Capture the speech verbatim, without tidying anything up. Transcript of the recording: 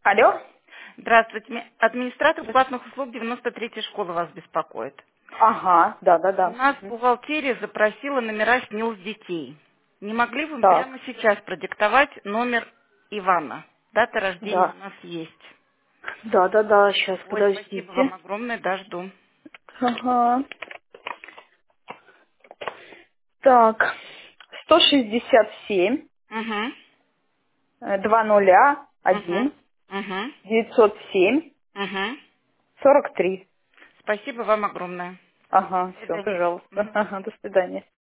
Алло? Здравствуйте. Ми- Администратор платных услуг девяносто третьей школы вас беспокоит. Ага, да, да, У да. нас Мгм. бухгалтерия запросила номера СНИЛС детей. Не могли бы вы прямо Так, сейчас продиктовать номер Ивана? Дата рождения у да. нас есть. Да, да, да, сейчас, Ой, спасибо вам подождите. огромное, да, жду. Ага. Так, сто шестьдесят семь, Угу, э, два нуля, угу, один, угу, девятьсот семь, угу. сорок три. Спасибо вам огромное. Ага, И все, доверия. пожалуйста. Мгм. Ага, до свидания.